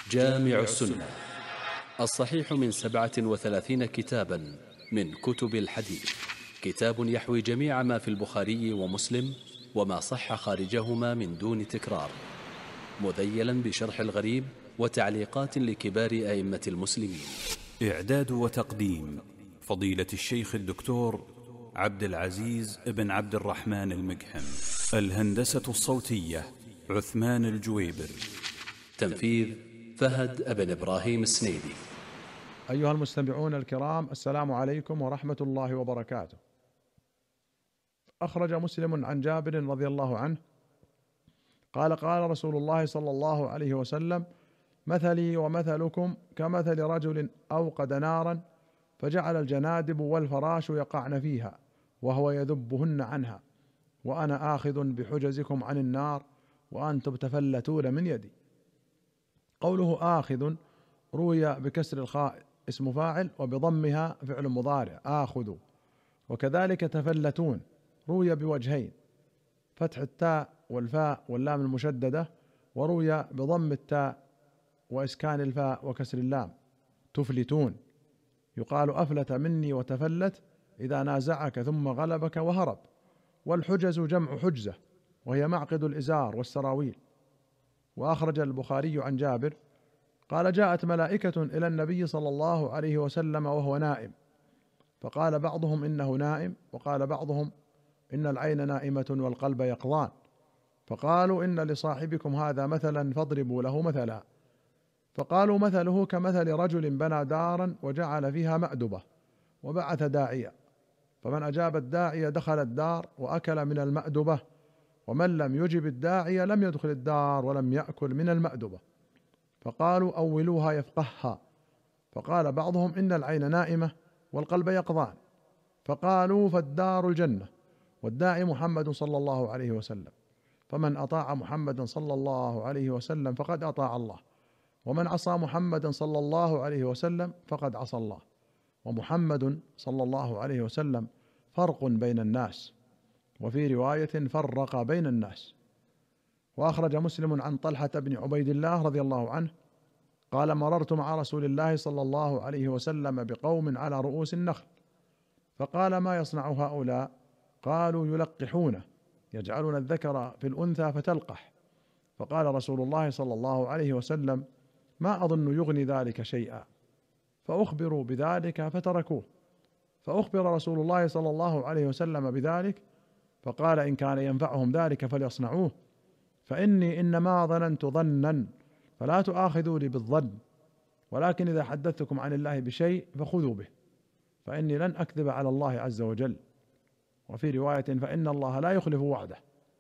جامع السنة الصحيح من 37 كتابا من كتب الحديث، كتاب يحوي جميع ما في البخاري ومسلم وما صح خارجهما من دون تكرار، مذيلا بشرح الغريب وتعليقات لكبار أئمة المسلمين. إعداد وتقديم فضيلة الشيخ الدكتور عبد العزيز بن عبد الرحمن المقحم. الهندسة الصوتية عثمان الجويبر. تنفيذ فهد بن إبراهيم السنيدي. أيها المستمعون الكرام، السلام عليكم ورحمة الله وبركاته. أخرج مسلم عن جابر رضي الله عنه قال: قال رسول الله صلى الله عليه وسلم: مثلي ومثلكم كمثل رجل أوقد نارا فجعل الجنادب والفراش يقعن فيها وهو يذبهن عنها، وأنا آخذ بحجزكم عن النار وأنتم تفلتون من يدي. قوله آخذ روي بكسر الخاء اسم فاعل وبضمها فعل مضارع آخذ، وكذلك تفلتون روي بوجهين، فتح التاء والفاء واللام المشددة، وروي بضم التاء وإسكان الفاء وكسر اللام تفلتون. يقال أفلت مني وتفلت إذا نازعك ثم غلبك وهرب. والحجز جمع حجزة وهي معقد الإزار والسراويل. وأخرج البخاري عن جابر قال: جاءت ملائكة إلى النبي صلى الله عليه وسلم وهو نائم، فقال بعضهم إنه نائم، وقال بعضهم إن العين نائمة والقلب يقظان، فقالوا إن لصاحبكم هذا مثلا فاضربوا له مثلا. فقالوا مثله كمثل رجل بنى دارا وجعل فيها مأدبة وبعث داعيا، فمن أجاب الداعي دخل الدار وأكل من المأدبة، ومن لم يجب الداعي لم يدخل الدار ولم يأكل من المأدبة. فقالوا أولوها يفقهها. فقال بعضهم إن العين نائمة والقلب يقظان، فقالوا فالدار الجنة والداعي محمد صلى الله عليه وسلم، فمن أطاع محمدا صلى الله عليه وسلم فقد أطاع الله، ومن عصى محمدا صلى الله عليه وسلم فقد عصى الله. ومحمد صلى الله عليه وسلم فرق بين الناس، وفي رواية فرق بين الناس. وأخرج مسلم عن طلحة بن عبيد الله رضي الله عنه قال: مررت مع رسول الله صلى الله عليه وسلم بقوم على رؤوس النخل، فقال: ما يصنع هؤلاء؟ قالوا: يلقحونه، يجعلون الذكر في الأنثى فتلقح. فقال رسول الله صلى الله عليه وسلم: ما أظن يغني ذلك شيئا. فأخبروا بذلك فتركوه. فأخبر رسول الله صلى الله عليه وسلم بذلك، فقال: إن كان ينفعهم ذلك فليصنعوه، فإني إنما ظننت ظنا فلا تؤاخذوني بالظن، ولكن إذا حدثتكم عن الله بشيء فخذوا به، فإني لن أكذب على الله عز وجل. وفي رواية: فإن الله لا يخلف وعده.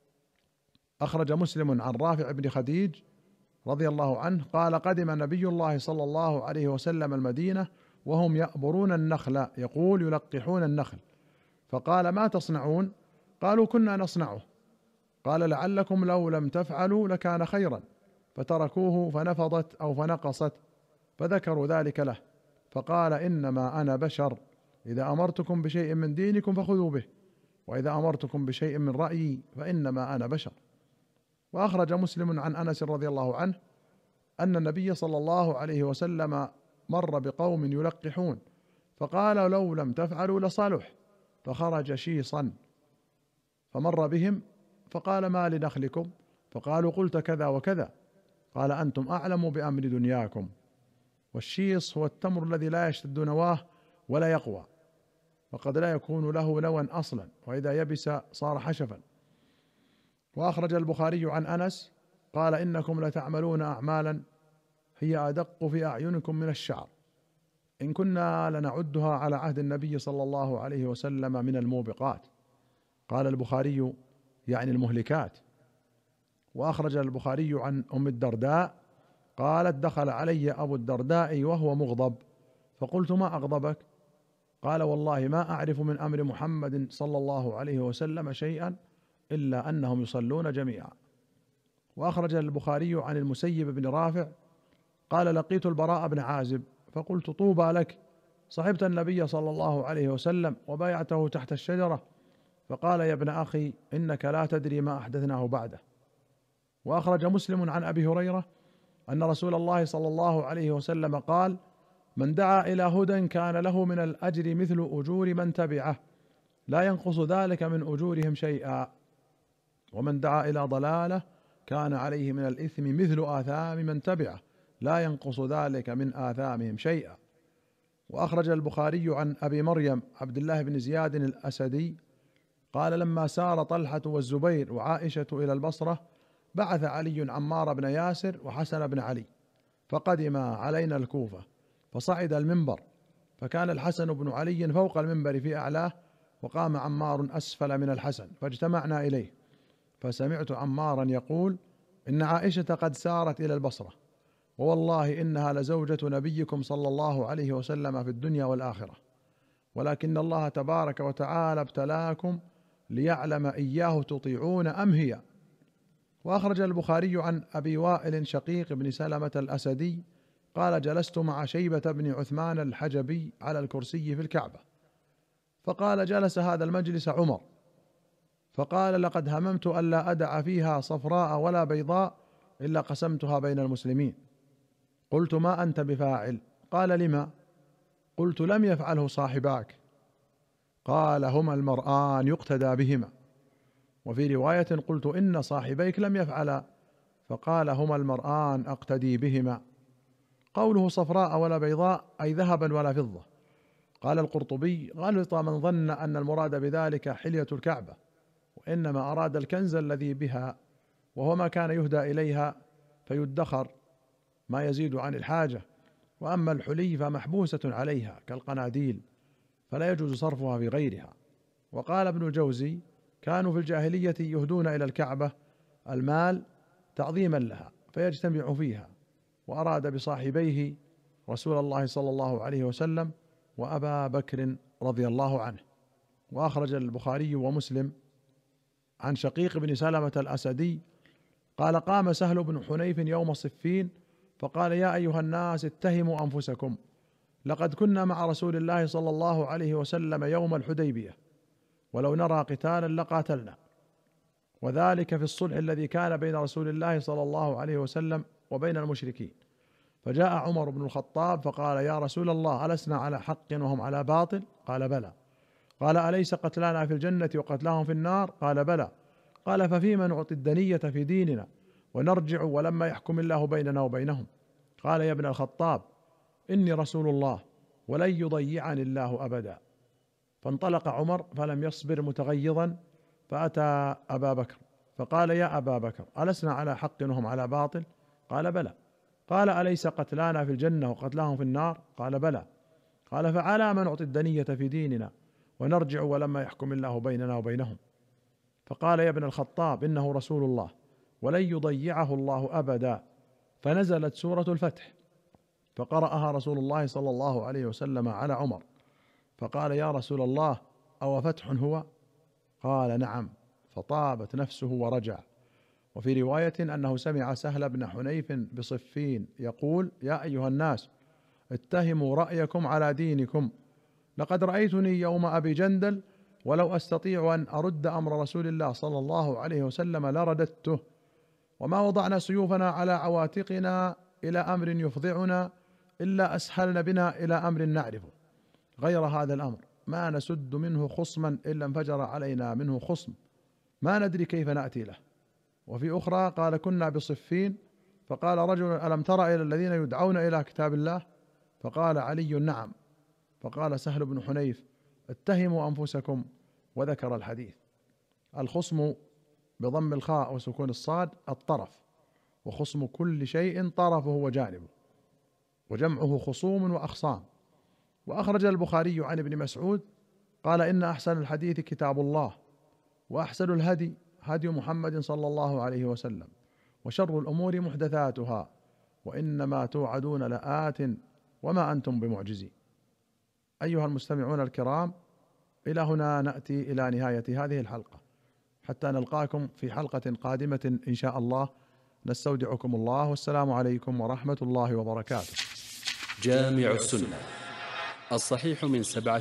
أخرج مسلم عن رافع بن خديج رضي الله عنه قال: قدم نبي الله صلى الله عليه وسلم المدينة وهم يأبرون النخل، يقول يلقحون النخل، فقال: ما تصنعون؟ قالوا: كنا نصنعه. قال: لعلكم لو لم تفعلوا لكان خيرا، فتركوه فنفضت أو فنقصت، فذكروا ذلك له، فقال: إنما أنا بشر، إذا أمرتكم بشيء من دينكم فخذوا به، وإذا أمرتكم بشيء من رأيي فإنما أنا بشر. وأخرج مسلم عن أنس رضي الله عنه أن النبي صلى الله عليه وسلم مر بقوم يلقحون، فقال: لو لم تفعلوا لصالح، فخرج شيصا فمر بهم فقال: ما لنخلكم؟ فقالوا: قلت كذا وكذا. قال: أنتم أعلم بأمر دنياكم. والشيص هو التمر الذي لا يشتد نواه ولا يقوى، وقد لا يكون له نوى أصلا، وإذا يبس صار حشفا. وأخرج البخاري عن أنس قال: إنكم لتعملون أعمالا هي أدق في أعينكم من الشعر، إن كنا لنعدها على عهد النبي صلى الله عليه وسلم من الموبقات. قال البخاري: يعني المهلكات. وأخرج البخاري عن أم الدرداء قالت: دخل علي أبو الدرداء وهو مغضب، فقلت: ما أغضبك؟ قال: والله ما أعرف من أمر محمد صلى الله عليه وسلم شيئا إلا أنهم يصلون جميعا. وأخرج البخاري عن المسيب بن رافع قال: لقيت البراء بن عازب فقلت: طوبى لك، صحبت النبي صلى الله عليه وسلم وبايعته تحت الشجرة. فقال: يا ابن أخي، إنك لا تدري ما أحدثناه بعده. وأخرج مسلم عن أبي هريرة أن رسول الله صلى الله عليه وسلم قال: من دعا إلى هدى كان له من الأجر مثل أجور من تبعه لا ينقص ذلك من أجورهم شيئا، ومن دعا إلى ضلالة كان عليه من الإثم مثل آثام من تبعه لا ينقص ذلك من آثامهم شيئا. وأخرج البخاري عن أبي مريم عبد الله بن زياد الأسدي قال: لما سار طلحة والزبير وعائشة إلى البصرة بعث علي عمار بن ياسر وحسن بن علي، فقدما علينا الكوفة، فصعد المنبر، فكان الحسن بن علي فوق المنبر في أعلاه، وقام عمار أسفل من الحسن، فاجتمعنا إليه، فسمعت عمارا يقول: إن عائشة قد سارت إلى البصرة، ووالله إنها لزوجة نبيكم صلى الله عليه وسلم في الدنيا والآخرة، ولكن الله تبارك وتعالى ابتلاكم ليعلم إياه تطيعون أم هي. وأخرج البخاري عن أبي وائل شقيق بن سلمة الأسدي قال: جلست مع شيبة بن عثمان الحجبي على الكرسي في الكعبة، فقال: جلس هذا المجلس عمر، فقال: لقد هممت ألا أدع فيها صفراء ولا بيضاء إلا قسمتها بين المسلمين. قلت: ما أنت بفاعل؟ قال: لما؟ قلت: لم يفعله صاحباك. قال: هما المرآن يقتدى بهما. وفي رواية: قلت: إن صاحبيك لم يفعلا. فقال: هما المرآن أقتدي بهما. قوله صفراء ولا بيضاء أي ذهبا ولا فضة. قال القرطبي: غلط من ظن أن المراد بذلك حلية الكعبة، وإنما أراد الكنز الذي بها، وهو ما كان يهدى إليها فيدخر ما يزيد عن الحاجة، وأما الحلي فمحبوسة عليها كالقناديل فلا يجوز صرفها في غيرها. وقال ابن الجوزي: كانوا في الجاهلية يهدون إلى الكعبة المال تعظيما لها فيجتمع فيها، وأراد بصاحبيه رسول الله صلى الله عليه وسلم وأبا بكر رضي الله عنه. وأخرج البخاري ومسلم عن شقيق بن سلمة الأسدي قال: قام سهل بن حنيف يوم صفين فقال: يا أيها الناس اتهموا أنفسكم، لقد كنا مع رسول الله صلى الله عليه وسلم يوم الحديبية، ولو نرى قتالا لقاتلنا، وذلك في الصلح الذي كان بين رسول الله صلى الله عليه وسلم وبين المشركين. فجاء عمر بن الخطاب فقال: يا رسول الله، ألسنا على حق وهم على باطل؟ قال: بلى. قال: أليس قتلانا في الجنة وقتلاهم في النار؟ قال: بلى. قال: ففيما نعطي الدنية في ديننا ونرجع ولما يحكم الله بيننا وبينهم؟ قال: يا ابن الخطاب، إني رسول الله ولن يضيعني الله أبدا. فانطلق عمر فلم يصبر متغيظا، فأتى أبا بكر فقال: يا أبا بكر، ألسنا على حق وهم على باطل؟ قال: بلى. قال: أليس قتلانا في الجنة وقتلاهم في النار؟ قال: بلى. قال: فعلى ما نعطي الدنية في ديننا ونرجع ولما يحكم الله بيننا وبينهم؟ فقال: يا ابن الخطاب، إنه رسول الله ولن يضيعه الله أبدا. فنزلت سورة الفتح فقرأها رسول الله صلى الله عليه وسلم على عمر، فقال: يا رسول الله، أو فتح هو؟ قال: نعم. فطابت نفسه ورجع. وفي رواية أنه سمع سهل بن حنيف بصفين يقول: يا أيها الناس، اتهموا رأيكم على دينكم، لقد رأيتني يوم أبي جندل، ولو أستطيع أن أرد أمر رسول الله صلى الله عليه وسلم لرددته، وما وضعنا سيوفنا على عواتقنا إلى أمر يفضعنا إلا أسهلن بنا إلى أمر نعرفه، غير هذا الأمر ما نسد منه خصما إلا انفجر علينا منه خصم ما ندري كيف نأتي له. وفي أخرى قال: كنا بصفين فقال رجل: ألم تر إلى الذين يدعون إلى كتاب الله؟ فقال علي: نعم. فقال سهل بن حنيف: اتهموا أنفسكم، وذكر الحديث. الخصم بضم الخاء وسكون الصاد الطرف، وخصم كل شيء طرفه وجانبه، وجمعه خصوم وأخصام. وأخرج البخاري عن ابن مسعود قال: إن أحسن الحديث كتاب الله، وأحسن الهدي هدي محمد صلى الله عليه وسلم، وشر الأمور محدثاتها، وإنما توعدون لآت وما أنتم بمعجزين. أيها المستمعون الكرام، إلى هنا نأتي إلى نهاية هذه الحلقة، حتى نلقاكم في حلقة قادمة إن شاء الله. نستودعكم الله، والسلام عليكم ورحمة الله وبركاته. جامع السنة الصحيح من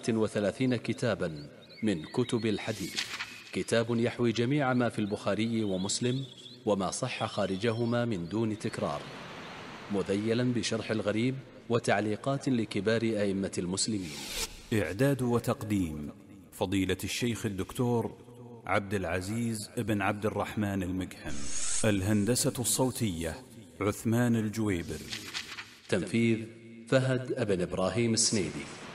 37 كتابا من كتب الحديث، كتاب يحوي جميع ما في البخاري ومسلم وما صح خارجهما من دون تكرار. مذيلا بشرح الغريب وتعليقات لكبار أئمة المسلمين. إعداد وتقديم فضيلة الشيخ الدكتور عبد العزيز بن عبد الرحمن المقحم. الهندسة الصوتية عثمان الجويبر. تنفيذ فهد بن إبراهيم السنيدي.